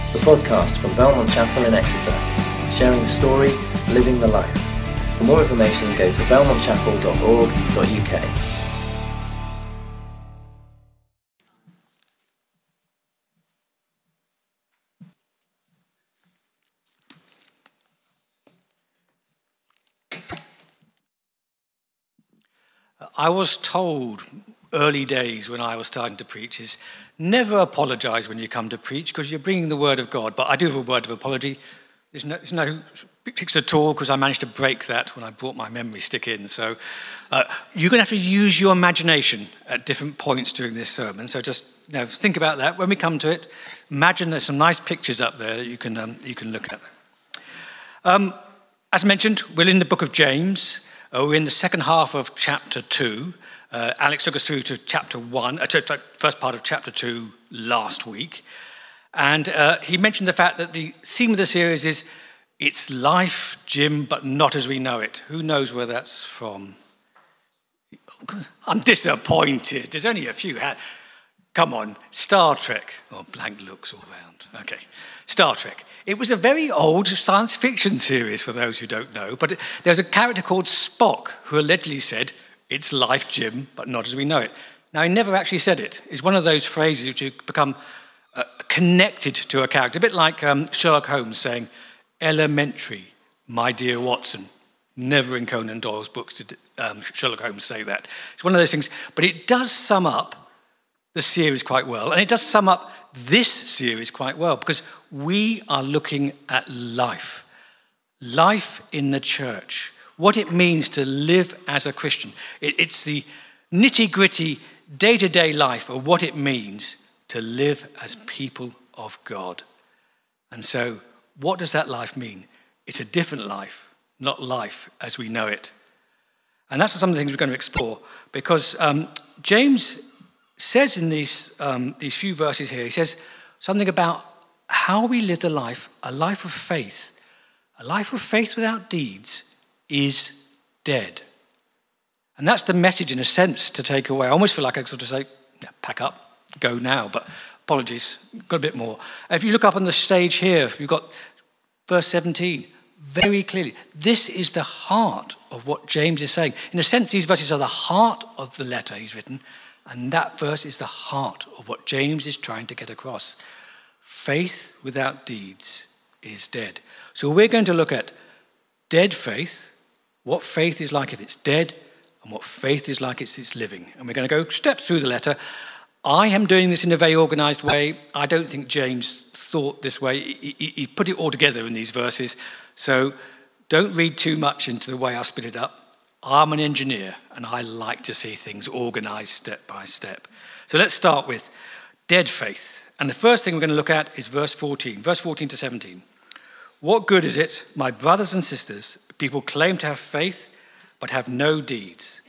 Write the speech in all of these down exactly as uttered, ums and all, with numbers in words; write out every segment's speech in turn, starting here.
the podcast from Belmont Chapel in Exeter, sharing the story, living the life. For more information, go to belmont chapel dot org dot u k. I was told early days when I was starting to preach is never apologize when you come to preach because you're bringing the word of God. But I do have a word of apology. There's no, there's no fix at all because I managed to break that when I brought my memory stick in. So uh, you're going to have to use your imagination at different points during this sermon. So just you know, think about that. When we come to it, imagine there's some nice pictures up there that you can, um, you can look at. Um, as mentioned, we're in the book of James. Uh, we're in the second half of chapter two. Uh, Alex took us through to chapter one, uh, to, to first part of chapter two last week. And uh, he mentioned the fact that the theme of the series is, it's life, Jim, but not as we know it. Who knows where that's from? I'm disappointed. There's only a few. Come on, Star Trek. Oh, blank looks all round. Okay, Star Trek. It was a very old science fiction series, for those who don't know, but there's a character called Spock who allegedly said, it's life, Jim, but not as we know it. Now, he never actually said it. It's one of those phrases which you become uh, connected to a character, a bit like um, Sherlock Holmes saying, elementary, my dear Watson. Never in Conan Doyle's books did um, Sherlock Holmes say that. It's one of those things, but it does sum up the series quite well, and it does sum up this series quite well, because we are looking at life. Life in the church. What it means to live as a Christian. It, it's the nitty-gritty, day-to-day life of what it means to live as people of God. And so, what does that life mean? It's a different life, not life as we know it. And that's some of the things we're going to explore, because um, James says in these, um, these few verses here, he says something about how we live the life, a life of faith. A life of faith without deeds is dead. And that's the message, in a sense, to take away. I almost feel like I sort of say, yeah, pack up, go now, but apologies, got a bit more. If you look up on the stage here, you've got verse seventeen, very clearly, this is the heart of what James is saying. In a sense, these verses are the heart of the letter he's written, and that verse is the heart of what James is trying to get across. Faith without deeds is dead. So we're going to look at dead faith, what faith is like if it's dead, and what faith is like if it's living. And we're going to go step through the letter. I am doing this in a very organized way. I don't think James thought this way. He, he, he put it all together in these verses. So don't read too much into the way I split it up. I'm an engineer, and I like to see things organized step by step. So let's start with dead faith. And the first thing we're going to look at is verse fourteen, verse fourteen to seventeen. What good is it, my brothers and sisters, people claim to have faith, but have no deeds?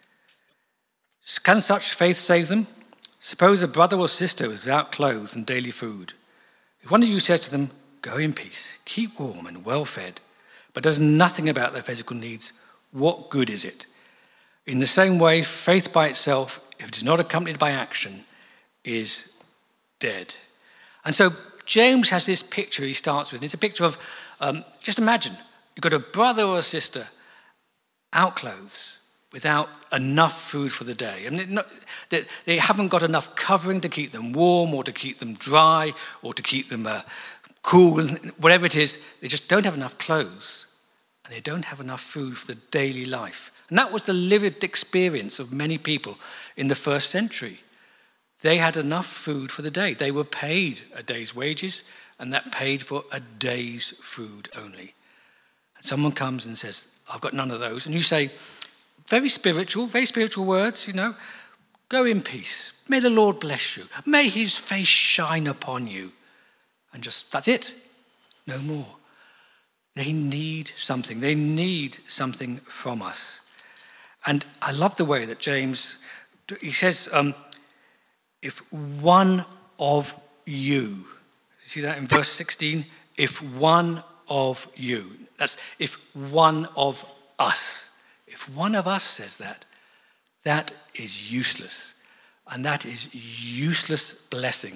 Can such faith save them? Suppose a brother or sister is without clothes and daily food. If one of you says to them, go in peace, keep warm and well fed, but does nothing about their physical needs, what good is it? In the same way, faith by itself, if it is not accompanied by action, is dead. And so James has this picture he starts with. It's a picture of, um, just imagine, you've got a brother or a sister, out clothes, without enough food for the day. And not, they, they haven't got enough covering to keep them warm or to keep them dry or to keep them uh, cool, whatever it is. They just don't have enough clothes. And they don't have enough food for the daily life. And that was the lived experience of many people in the first century. They had enough food for the day. They were paid a day's wages, and that paid for a day's food only. And someone comes and says, I've got none of those. And you say, very spiritual, very spiritual words, you know, go in peace. May the Lord bless you. May his face shine upon you. And just, that's it. No more. They need something. They need something from us. And I love the way that James, he says, um, if one of you, see that in verse sixteen? If one of you, that's if one of us, if one of us says that, that is useless. And that is useless blessing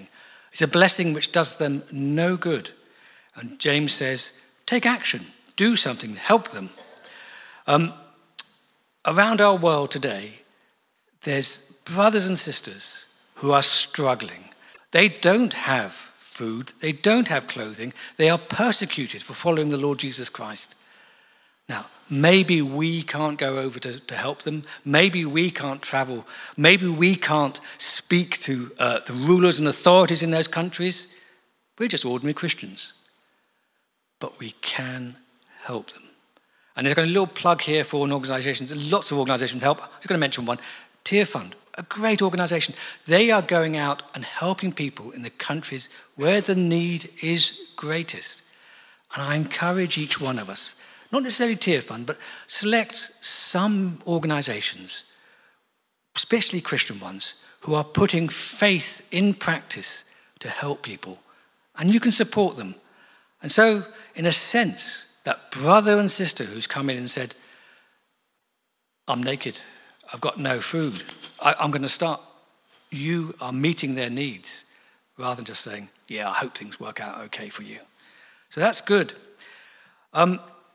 It's a blessing which does them no good. And James says, take action, do something, help them. Um, around our world today, there's brothers and sisters who are struggling. They don't have food, they don't have clothing, they are persecuted for following the Lord Jesus Christ. Now, maybe we can't go over to, to help them, maybe we can't travel, maybe we can't speak to uh, the rulers and authorities in those countries. We're just ordinary Christians. But we can help them. And there's got a little plug here for an organisation. There's lots of organisations help. I'm just going to mention one. Tear Fund, a great organisation. They are going out and helping people in the countries where the need is greatest. And I encourage each one of us, not necessarily Tear Fund, but select some organisations, especially Christian ones, who are putting faith in practice to help people. And you can support them. And so, in a sense, that brother and sister who's come in and said, I'm naked, I've got no food, I, I'm going to start. You are meeting their needs rather than just saying, yeah, I hope things work out okay for you. So that's good. Um,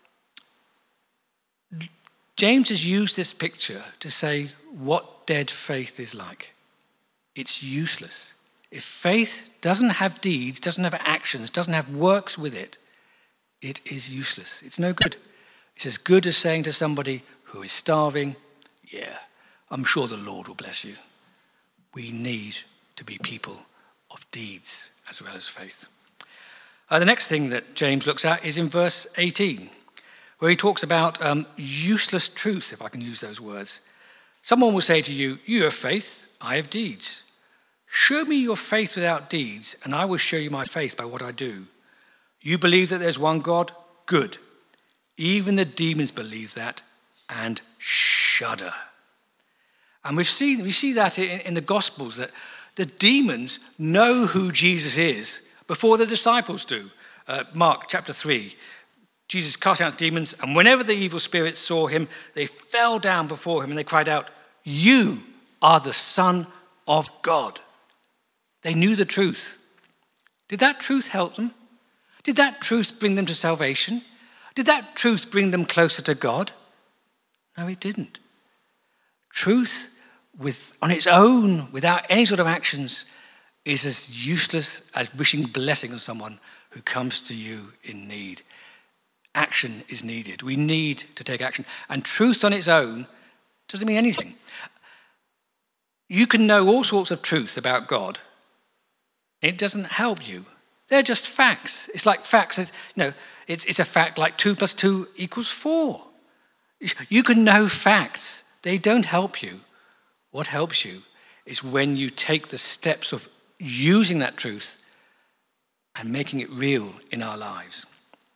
James has used this picture to say what dead faith is like. It's useless. If faith doesn't have deeds, doesn't have actions, doesn't have works with it, it is useless. It's no good. It's as good as saying to somebody who is starving, yeah, I'm sure the Lord will bless you. We need to be people of deeds as well as faith. Uh, the next thing that James looks at is in verse eighteen, where he talks about um, useless truth, if I can use those words. Someone will say to you, you have faith, I have deeds. Show me your faith without deeds, and I will show you my faith by what I do. You believe that there's one God? Good. Even the demons believe that and shudder. And we've seen, we see that in, in the Gospels, that the demons know who Jesus is before the disciples do. Uh, Mark chapter three, Jesus cast out demons, and whenever the evil spirits saw him, they fell down before him and they cried out, you are the Son of God. They knew the truth. Did that truth help them? Did that truth bring them to salvation? Did that truth bring them closer to God? No, it didn't. Truth with, on its own, without any sort of actions, is as useless as wishing blessing on someone who comes to you in need. Action is needed. We need to take action. And truth on its own doesn't mean anything. You can know all sorts of truth about God. It doesn't help you. They're just facts. It's like facts. It's, you know, it's, it's a fact like two plus two equals four. You can know facts. They don't help you. What helps you is when you take the steps of using that truth and making it real in our lives.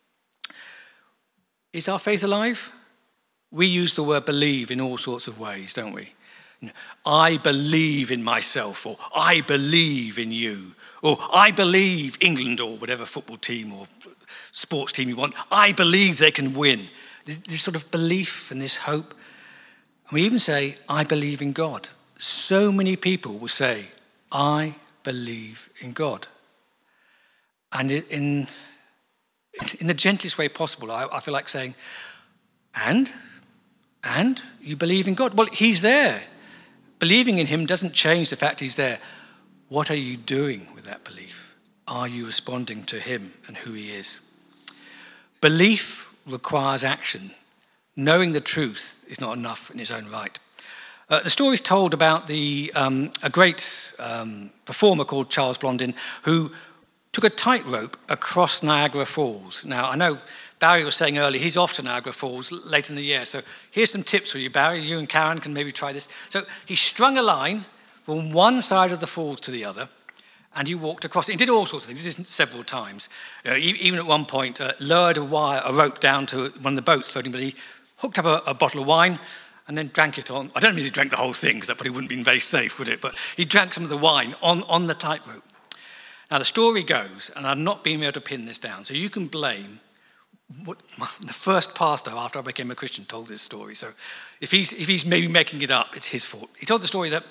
Is our faith alive? We use the word believe in all sorts of ways, don't we? I believe in myself, or I believe in you, or I believe England, or whatever football team or sports team you want. I believe they can win. This sort of belief and this hope. And we even say, I believe in God. So many people will say, I believe in God. And in, in the gentlest way possible, I, I feel like saying, and? And? You believe in God? Well, he's there. Believing in him doesn't change the fact he's there. What are you doing with that belief? Are you responding to him and who he is? Belief requires action. Knowing the truth is not enough in its own right. Uh, the story is told about the um, a great um, performer called Charles Blondin who took a tightrope across Niagara Falls. Now, I know Barry was saying earlier, he's off to Niagara Falls late in the year. So here's some tips for you, Barry. You and Karen can maybe try this. So he strung a line from one side of the falls to the other, and he walked across it. He did all sorts of things. He did this several times. Uh, even at one point, uh, lowered a wire, a rope down to one of the boats floating, but he hooked up a, a bottle of wine and then drank it on. I don't mean he drank the whole thing, because that probably wouldn't have been very safe, would it? But he drank some of the wine on, on the tightrope. Now, the story goes, and I'm not being able to pin this down, so you can blame what the first pastor after I became a Christian told this story. So if he's, if he's maybe making it up, it's his fault. He told the story that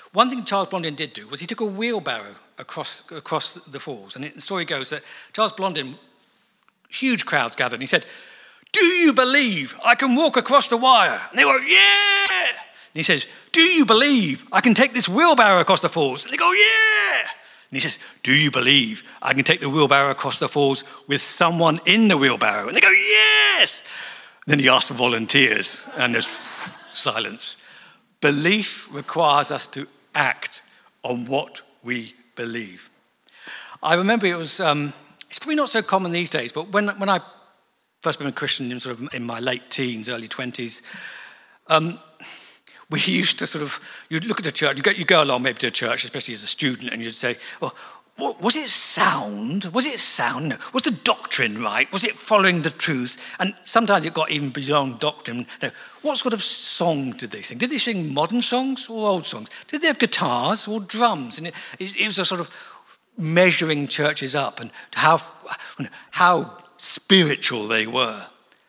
One thing Charles Blondin did do was he took a wheelbarrow across across the falls. And it, the story goes that Charles Blondin, huge crowds gathered, and he said, "Do you believe I can walk across the wire?" And they go, "Yeah!" And he says, "Do you believe I can take this wheelbarrow across the falls?" And they go, "Yeah!" And he says, "Do you believe I can take the wheelbarrow across the falls with someone in the wheelbarrow?" And they go, "Yes!" And then he asked for volunteers, and there's silence. Belief requires us to act on what we believe. I remember it was, um, it's probably not so common these days, but when, when I first became a Christian in sort of in my late teens, early twenties, um, we used to sort of, you'd look at a church, you go, you go along maybe to a church, especially as a student, and you'd say, "Oh, was it sound? Was it sound? No. Was the doctrine right? Was it following the truth?" And sometimes it got even beyond doctrine. No. What sort of song did they sing? Did they sing modern songs or old songs? Did they have guitars or drums? And it, it was a sort of measuring churches up and how, how spiritual they were.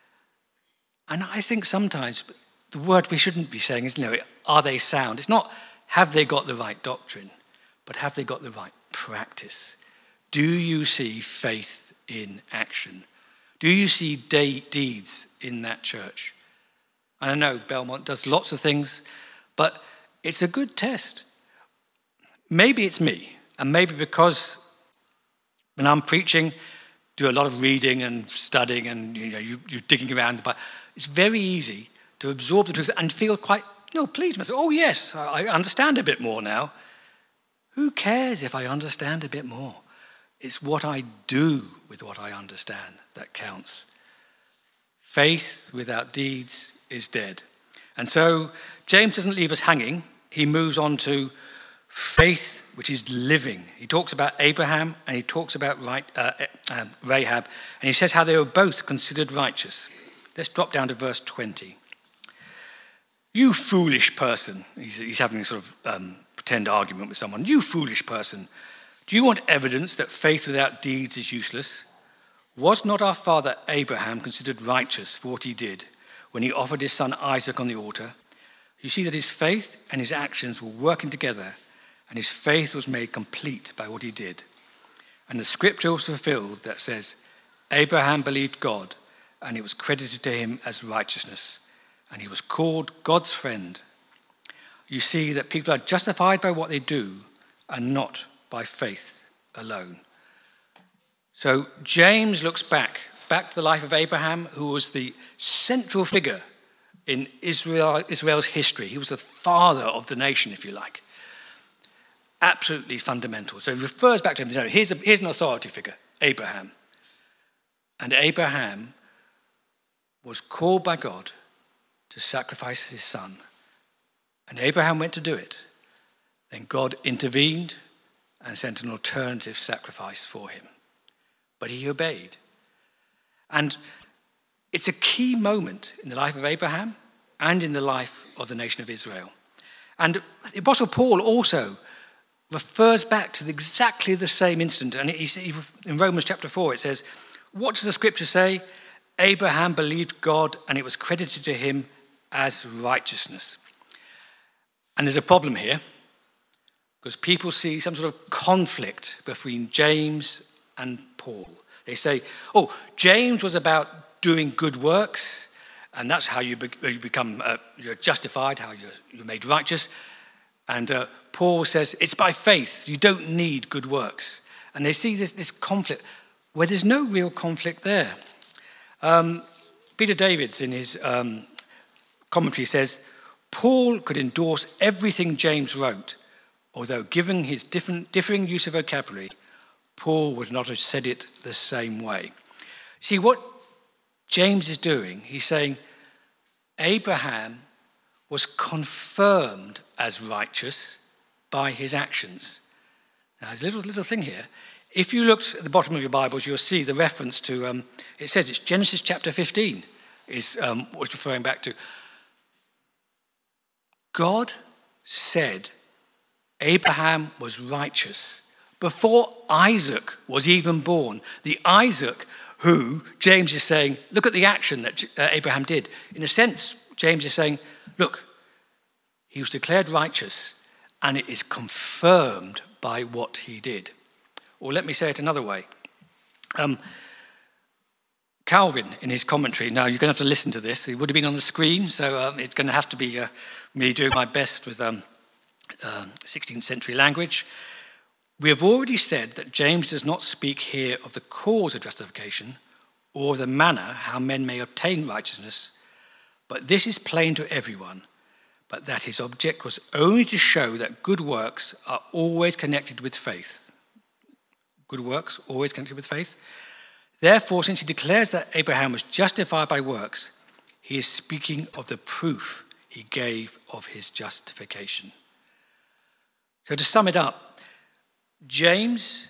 And I think sometimes the word we shouldn't be saying is, you know, are they sound? It's not, have they got the right doctrine, but have they got the right practice? Do you see faith in action? Do you see de- deeds in that church? And I know Belmont does lots of things, but it's a good test. Maybe it's me, and maybe because when I'm preaching, do a lot of reading and studying, and you know, you, you're digging around, but it's very easy to absorb the truth and feel quite, you know, pleased myself. Oh yes, I understand a bit more now. Who cares if I understand a bit more? It's what I do with what I understand that counts. Faith without deeds is dead. And so James doesn't leave us hanging. He moves on to faith, which is living. He talks about Abraham and he talks about right, uh, uh, Rahab, and he says how they were both considered righteous. Let's drop down to verse twenty. "You foolish person," he's, he's having a sort of um, pretend argument with someone. "You foolish person, do you want evidence that faith without deeds is useless? Was not our father Abraham considered righteous for what he did when he offered his son Isaac on the altar? You see that his faith and his actions were working together, and his faith was made complete by what he did. And the scripture was fulfilled that says, Abraham believed God, and it was credited to him as righteousness, and he was called God's friend. You see that people are justified by what they do and not by faith alone." So James looks back, back to the life of Abraham, who was the central figure in Israel, Israel's history. He was the father of the nation, if you like. Absolutely fundamental. So he refers back to him. Here's, a, here's an authority figure, Abraham. And Abraham was called by God to sacrifice his son. And Abraham went to do it. Then God intervened and sent an alternative sacrifice for him. But he obeyed. And it's a key moment in the life of Abraham and in the life of the nation of Israel. And the Apostle Paul also refers back to exactly the same incident. And he, he, in Romans chapter four, it says, what does the scripture say? Abraham believed God and it was credited to him as righteousness. And there's a problem here because people see some sort of conflict between James and Paul. They say, oh, James was about doing good works, and that's how you, be, you become uh, you're justified, how you're, you're made righteous. And uh, Paul says, it's by faith. You don't need good works. And they see this, this conflict where there's no real conflict there. Um, Peter Davids, in his um, commentary, says, Paul could endorse everything James wrote, although given his different, differing use of vocabulary, Paul would not have said it the same way. See, what James is doing, he's saying Abraham was confirmed as righteous by his actions. Now, there's a little, little thing here. If you look at the bottom of your Bibles, you'll see the reference to, um, it says it's Genesis chapter fifteen is um, what it's referring back to. God said Abraham was righteous before Isaac was even born. The Isaac who James is saying, look at the action that uh, Abraham did. In a sense, James is saying, look, he was declared righteous and it is confirmed by what he did. Or let me say it another way. Um, Calvin, in his commentary, now you're going to have to listen to this. It would have been on the screen, so um, it's going to have to be uh, me doing my best with um, uh, sixteenth century language. We have already said that James does not speak here of the cause of justification or the manner how men may obtain righteousness, but this is plain to everyone, but that his object was only to show that good works are always connected with faith. Good works, always connected with faith. Therefore, since he declares that Abraham was justified by works, he is speaking of the proof he gave of his justification. So to sum it up, James,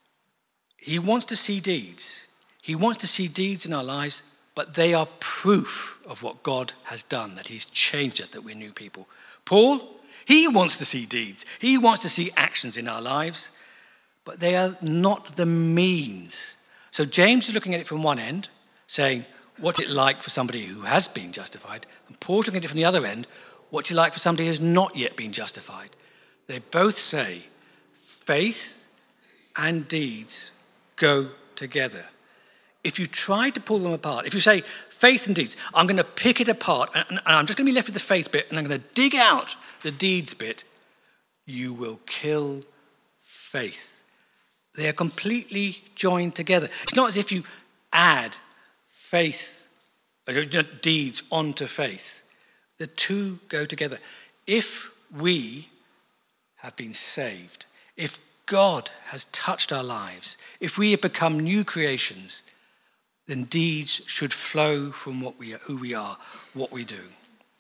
he wants to see deeds. He wants to see deeds in our lives, but they are proof of what God has done, that he's changed us, that we're new people. Paul, he wants to see deeds. He wants to see actions in our lives, but they are not the means. So James is looking at it from one end, saying, what's it like for somebody who has been justified? And Paul's looking at it from the other end, what's it like for somebody who has not yet been justified? They both say faith and deeds go together. If you try to pull them apart, if you say faith and deeds, I'm going to pick it apart and, and I'm just going to be left with the faith bit and I'm going to dig out the deeds bit, you will kill faith. They are completely joined together. It's not as if you add faith, deeds onto faith. The two go together. If we have been saved, if God has touched our lives, if we have become new creations, then deeds should flow from what we are, who we are, what we do.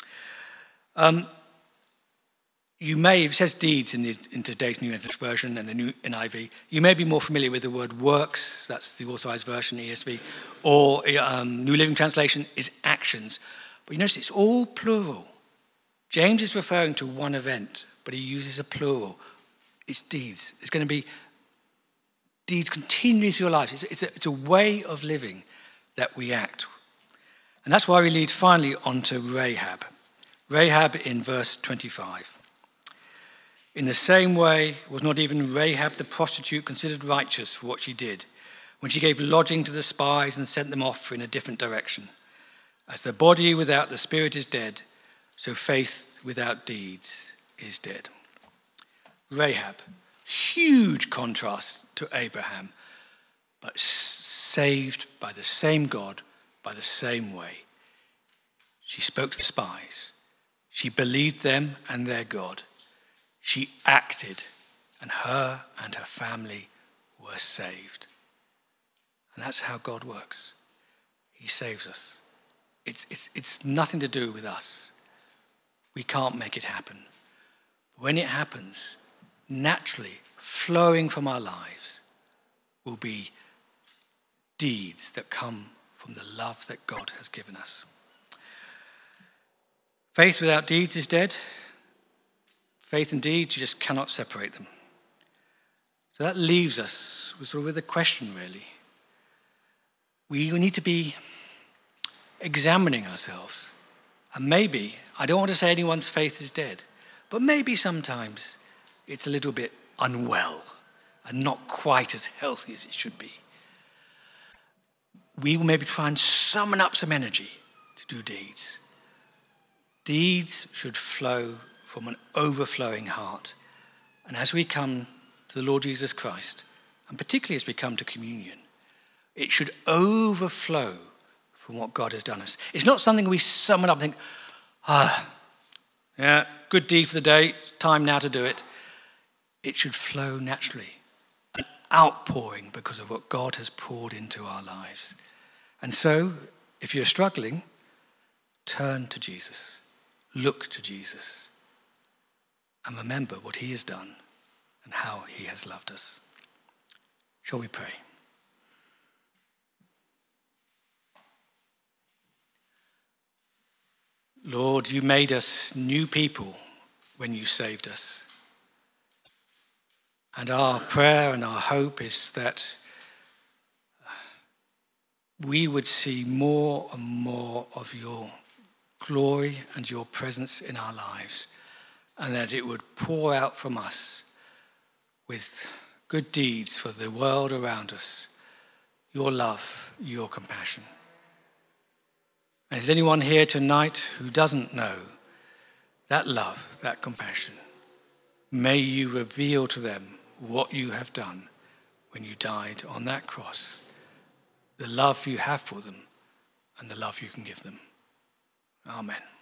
Um, You may, it says deeds in, the, in today's New English Version and the New N I V. You may be more familiar with the word works, that's the Authorized Version, E S V, or um, New Living Translation is actions. But you notice it's all plural. James is referring to one event, but he uses a plural. It's deeds. It's going to be deeds continuing through your lives. It's, it's, a, it's a way of living that we act. And that's why we lead finally on to Rahab. Rahab in verse twenty-five. In the same way, was not even Rahab the prostitute considered righteous for what she did, when she gave lodging to the spies and sent them off in a different direction? As the body without the spirit is dead, so faith without deeds is dead. Rahab, huge contrast to Abraham, but saved by the same God, by the same way. She spoke to the spies. She believed them and their God. She acted, and her and her family were saved. And that's how God works. He saves us. It's, it's, it's nothing to do with us. We can't make it happen. When it happens, naturally, flowing from our lives will be deeds that come from the love that God has given us. Faith without deeds is dead. Faith and deeds, you just cannot separate them. So that leaves us with sort of with a question, really. We need to be examining ourselves. And maybe, I don't want to say anyone's faith is dead, but maybe sometimes it's a little bit unwell and not quite as healthy as it should be. We will maybe try and summon up some energy to do deeds. Deeds should flow from an overflowing heart. And as we come to the Lord Jesus Christ, and particularly as we come to communion, it should overflow from what God has done us. It's not something we summon up and think, ah, yeah, good deed for the day, time now to do it. It should flow naturally, an outpouring because of what God has poured into our lives. And so, if you're struggling, turn to Jesus, look to Jesus, and remember what he has done and how he has loved us. Shall we pray? Lord, you made us new people when you saved us. And our prayer and our hope is that we would see more and more of your glory and your presence in our lives. and that it would pour out from us with good deeds for the world around us, your love, your compassion. And is anyone here tonight who doesn't know that love, that compassion? May you reveal to them what you have done when you died on that cross, the love you have for them and the love you can give them. Amen.